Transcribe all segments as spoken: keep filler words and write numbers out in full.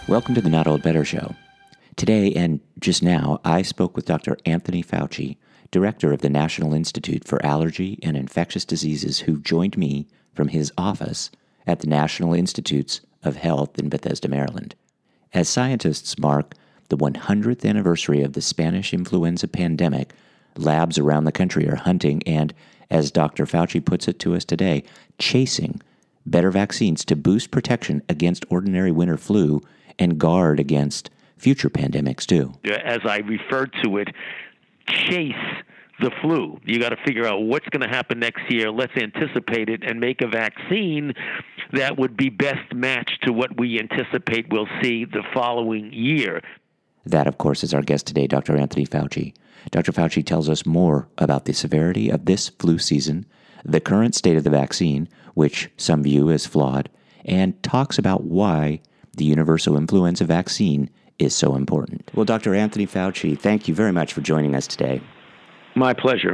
Welcome to the Not Old Better Show. Today and just now, I spoke with Doctor Anthony Fauci, director of the National Institute for Allergy and Infectious Diseases, who joined me from his office at the National Institutes of Health in Bethesda, Maryland. As scientists mark the one hundredth anniversary of the Spanish influenza pandemic, labs around the country are hunting and, as Doctor Fauci puts it to us today, chasing better vaccines to boost protection against ordinary winter flu and guard against future pandemics, too. As I referred to it, chase the flu. You got to figure out what's going to happen next year. Let's anticipate it and make a vaccine that would be best matched to what we anticipate we'll see the following year. That, of course, is our guest today, Doctor Anthony Fauci. Doctor Fauci tells us more about the severity of this flu season, the current state of the vaccine, which some view as flawed, and talks about why the universal influenza vaccine is so important. Well, Doctor Anthony Fauci, thank you very much for joining us today. My pleasure.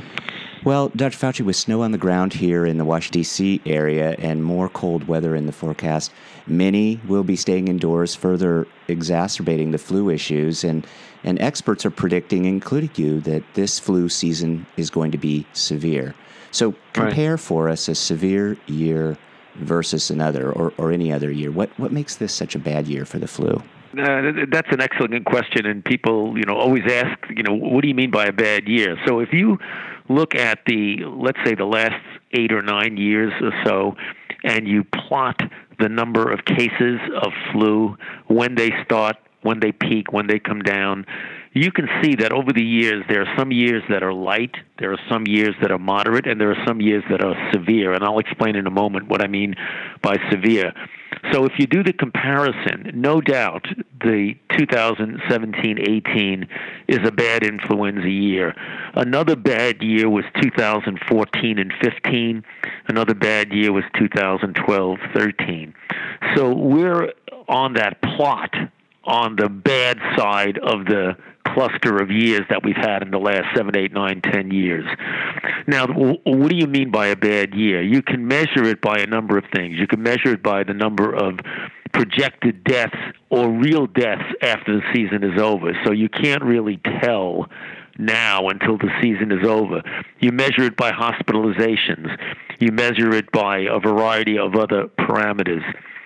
Well, Doctor Fauci, with snow on the ground here in the Washington, D C area and more cold weather in the forecast, many will be staying indoors, further exacerbating the flu issues. And, and experts are predicting, including you, that this flu season is going to be severe. So compare right. for us a severe year versus another or, or any other year. What what makes this such a bad year for the flu? Uh, that's an excellent question, and people, you know, always ask, you know, what do you mean by a bad year? So if you look at the, let's say, the last eight or nine years or so, and you plot the number of cases of flu, when they start, when they peak, when they come down, you can see that over the years, there are some years that are light, there are some years that are moderate, and there are some years that are severe. And I'll explain in a moment what I mean by severe. So if you do the comparison, no doubt the two thousand seventeen eighteen is a bad influenza year. Another bad year was two thousand fourteen and fifteen. Another bad year was two thousand twelve thirteen. So we're on that plot on the bad side of the cluster of years that we've had in the last seven, eight, nine, ten years. Now, what do you mean by a bad year? You can measure it by a number of things. You can measure it by the number of projected deaths or real deaths after the season is over. So you can't really tell now until the season is over. You measure it by hospitalizations. You measure it by a variety of other parameters.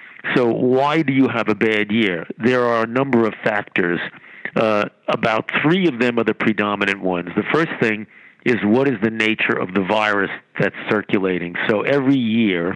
So why do you have a bad year? There are a number of factors. Uh, about three of them are the predominant ones. The first thing is, what is the nature of the virus that's circulating? So every year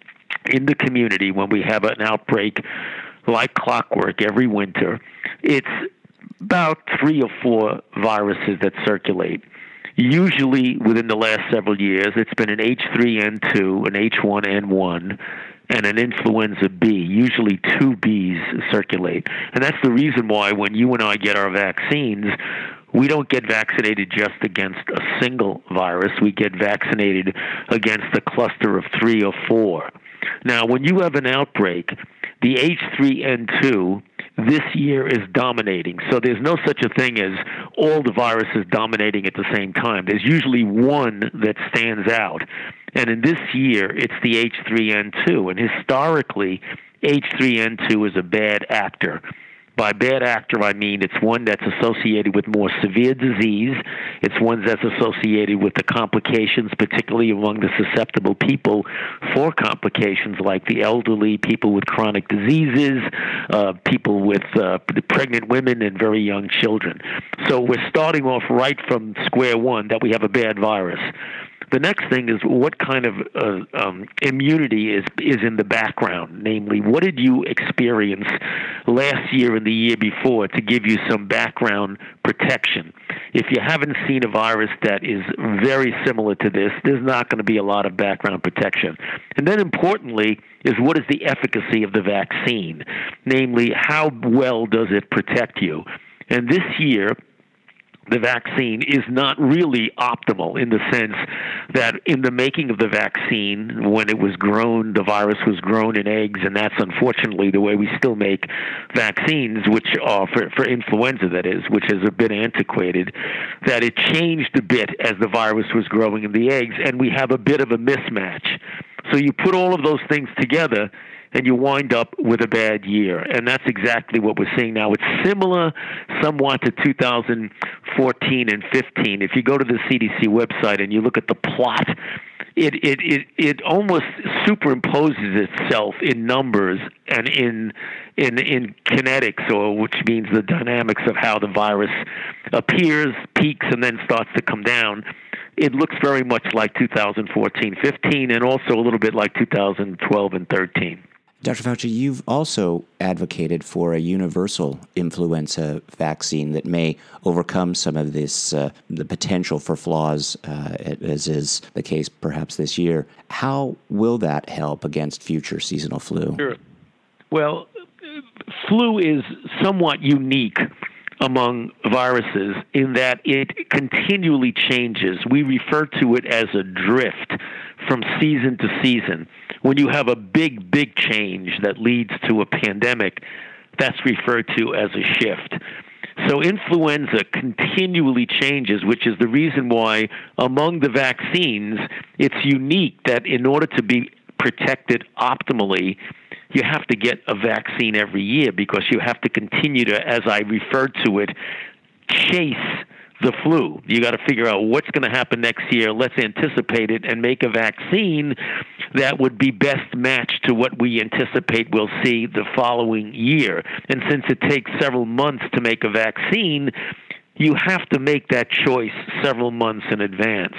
in the community, when we have an outbreak like clockwork every winter, it's about three or four viruses that circulate. Usually within the last several years, it's been an H three N two, an H one N one, and an influenza B. Usually two Bs circulate. And that's the reason why when you and I get our vaccines, we don't get vaccinated just against a single virus. We get vaccinated against a cluster of three or four. Now, when you have an outbreak, the H three N two this year is dominating. So there's no such a thing as all the viruses dominating at the same time. There's usually one that stands out. And in this year, it's the H three N two. And historically, H three N two is a bad actor. By bad actor, I mean it's one that's associated with more severe disease. It's one that's associated with the complications, particularly among the susceptible people for complications like the elderly, people with chronic diseases, uh, people with uh, pregnant women, and very young children. So we're starting off right from square one that we have a bad virus. The next thing is what kind of uh, um, immunity is is in the background, namely, what did you experience last year and the year before to give you some background protection? If you haven't seen a virus that is very similar to this, there's not going to be a lot of background protection. And then importantly is what is the efficacy of the vaccine, namely, how well does it protect you? And this year, the vaccine is not really optimal in the sense that in the making of the vaccine, when it was grown, the virus was grown in eggs, and that's unfortunately the way we still make vaccines, which are for, for influenza, that is, which is a bit antiquated, that it changed a bit as the virus was growing in the eggs, and we have a bit of a mismatch. So you put all of those things together, and you wind up with a bad year. And that's exactly what we're seeing now. It's similar somewhat to two thousand fourteen and fifteen. If you go to the C D C website and you look at the plot, it it it, it almost superimposes itself in numbers and in in in kinetics, or which means the dynamics of how the virus appears, peaks, and then starts to come down. It looks very much like two thousand fourteen, fifteen, and also a little bit like two thousand twelve and thirteen. Doctor Fauci, you've also advocated for a universal influenza vaccine that may overcome some of this, uh, the potential for flaws, uh, as is the case perhaps this year. How will that help against future seasonal flu? Sure. Well, flu is somewhat unique among viruses in that it continually changes. We refer to it as a drift from season to season. When you have a big, big change that leads to a pandemic, that's referred to as a shift. So influenza continually changes, which is the reason why among the vaccines, it's unique that in order to be protected optimally, you have to get a vaccine every year because you have to continue to, as I referred to it, chase the flu. You got to figure out what's going to happen next year. Let's anticipate it and make a vaccine that would be best matched to what we anticipate we'll see the following year. And since it takes several months to make a vaccine, you have to make that choice several months in advance.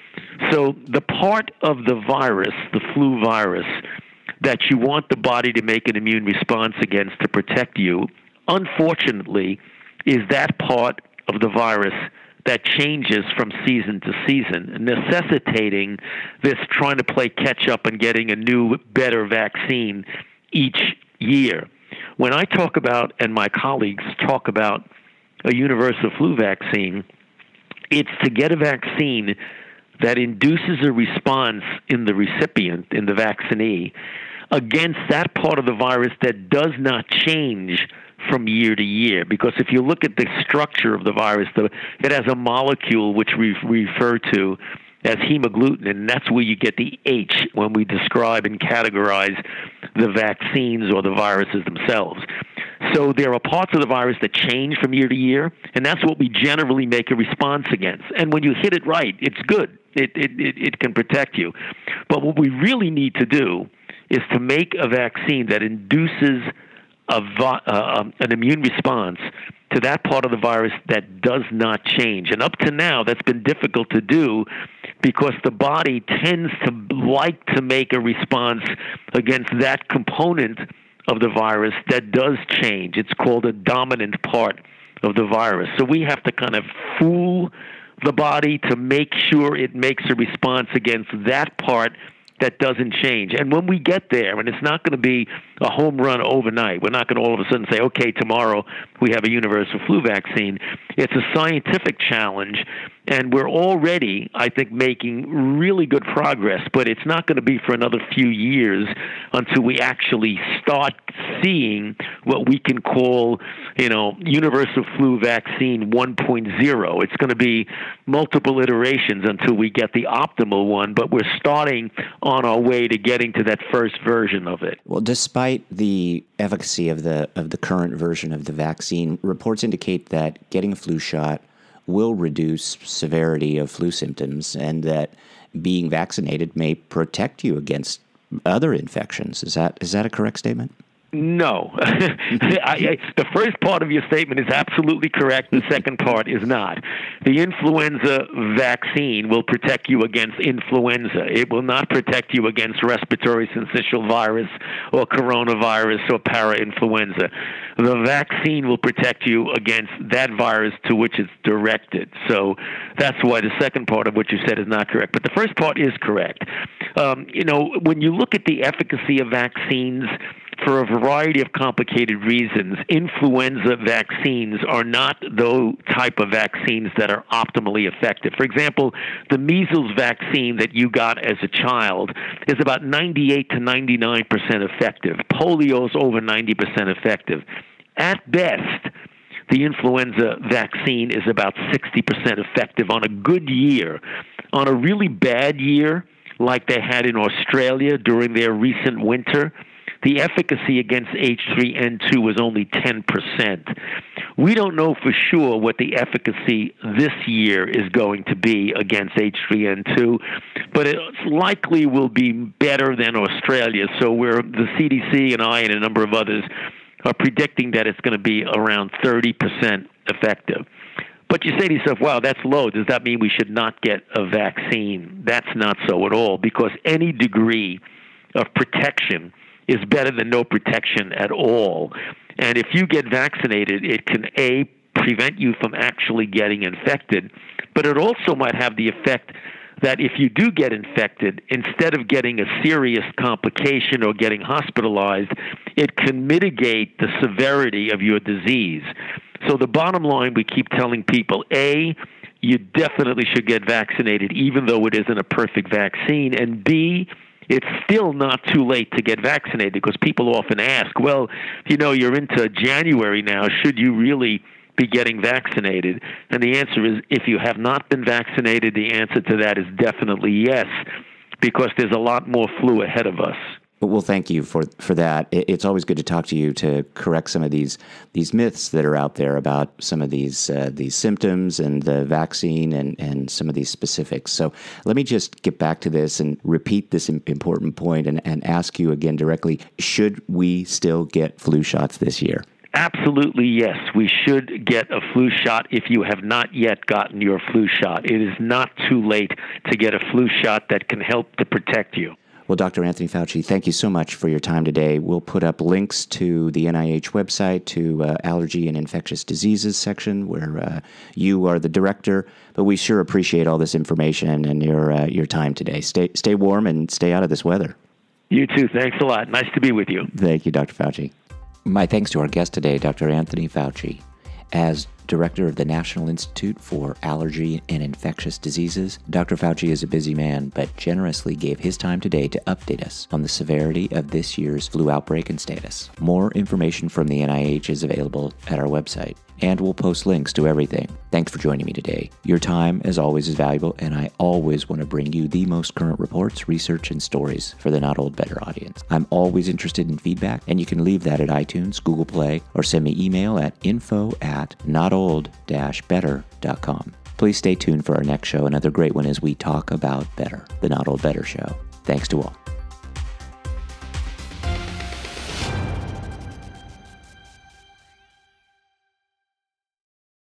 So the part of the virus, the flu virus, that you want the body to make an immune response against to protect you, unfortunately, is that part of the virus that changes from season to season, necessitating this trying to play catch up and getting a new, better vaccine each year. When I talk about, and my colleagues talk about, a universal flu vaccine, it's to get a vaccine that induces a response in the recipient, in the vaccinee, against that part of the virus that does not change from year to year. Because if you look at the structure of the virus, the, it has a molecule which we refer to as hemagglutinin, and that's where you get the H when we describe and categorize the vaccines or the viruses themselves. So there are parts of the virus that change from year to year, and that's what we generally make a response against. And when you hit it right, it's good. It, it, it, it can protect you. But what we really need to do is to make a vaccine that induces a, uh, an immune response to that part of the virus that does not change. And up to now, that's been difficult to do because the body tends to like to make a response against that component of the virus that does change. It's called a dominant part of the virus. So we have to kind of fool the body to make sure it makes a response against that part that doesn't change. And when we get there, and it's not going to be a home run overnight, we're not going to all of a sudden say, okay, tomorrow we have a universal flu vaccine. It's a scientific challenge, and we're already, I think, making really good progress, but it's not going to be for another few years until we actually start seeing what we can call, you know, universal flu vaccine one point oh. It's going to be multiple iterations until we get the optimal one, but we're starting on our way to getting to that first version of it. Well, despite the efficacy of the of the current version of the vaccine, reports indicate that getting a flu shot will reduce severity of flu symptoms and that being vaccinated may protect you against other infections. Is that is that a correct statement? No. I, I, the first part of your statement is absolutely correct. The second part is not. The influenza vaccine will protect you against influenza. It will not protect you against respiratory syncytial virus or coronavirus or parainfluenza. The vaccine will protect you against that virus to which it's directed. So that's why the second part of what you said is not correct. But the first part is correct. Um, you know, when you look at the efficacy of vaccines, for a variety of complicated reasons, influenza vaccines are not those type of vaccines that are optimally effective. For example, the measles vaccine that you got as a child is about ninety-eight to ninety-nine percent effective. Polio is over ninety percent effective. At best, the influenza vaccine is about sixty percent effective on a good year. On a really bad year, like they had in Australia during their recent winter, the efficacy against H three N two was only ten percent. We don't know for sure what the efficacy this year is going to be against H three N two, but it likely will be better than Australia. So we're, the C D C and I and a number of others are predicting that it's going to be around thirty percent effective. But you say to yourself, wow, that's low. Does that mean we should not get a vaccine? That's not so at all, because any degree of protection is better than no protection at all. And if you get vaccinated, it can, A, prevent you from actually getting infected, but it also might have the effect that if you do get infected, instead of getting a serious complication or getting hospitalized, it can mitigate the severity of your disease. So the bottom line, we keep telling people, A, you definitely should get vaccinated, even though it isn't a perfect vaccine, and B, it's still not too late to get vaccinated, because people often ask, well, you know, you're into January now, should you really be getting vaccinated? And the answer is, if you have not been vaccinated, the answer to that is definitely yes, because there's a lot more flu ahead of us. Well, thank you for for that. It's always good to talk to you to correct some of these these myths that are out there about some of these uh, these symptoms and the vaccine and, and some of these specifics. So let me just get back to this and repeat this important point and, and ask you again directly, should we still get flu shots this year? Absolutely, yes. We should get a flu shot if you have not yet gotten your flu shot. It is not too late to get a flu shot that can help to protect you. Well, Doctor Anthony Fauci, thank you so much for your time today. We'll put up links to the N I H website, to uh, Allergy and Infectious Diseases section, where uh, you are the director. But we sure appreciate all this information and your uh, your time today. Stay stay warm and stay out of this weather. You too. Thanks a lot. Nice to be with you. Thank you, Doctor Fauci. My thanks to our guest today, Doctor Anthony Fauci. As director of the National Institute for Allergy and Infectious Diseases, Doctor Fauci is a busy man, but generously gave his time today to update us on the severity of this year's flu outbreak and status. More information from the N I H is available at our website, and we'll post links to everything. Thanks for joining me today. Your time, as always, is valuable, and I always want to bring you the most current reports, research, and stories for the Not Old Better audience. I'm always interested in feedback, and you can leave that at iTunes, Google Play, or send me email at info at notold dash better dot com. Please stay tuned for our next show, another great one as we talk about better, the Not Old Better Show. Thanks to all.